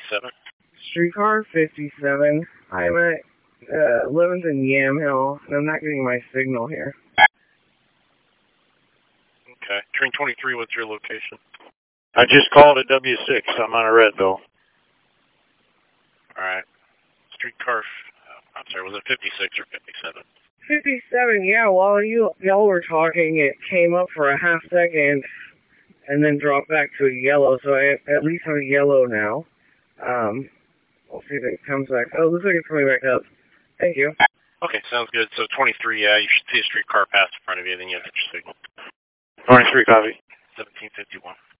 57. Streetcar 57. I'm at 11th and Yamhill, and I'm not getting my signal here. Okay. Train 23, what's your location? I just called at W6. I'm on a red bill. All right. Streetcar, I'm sorry, was it 56 or 57? 57, yeah, while y'all were talking, it came up for a half second and then dropped back to a yellow, so I at least have a yellow now. We'll see if it comes back. Oh, looks like it's coming back up. Thank you. Okay, sounds good. So 23, yeah, you should see a streetcar pass in front of you, then you have to get your signal. 23, copy. 1751.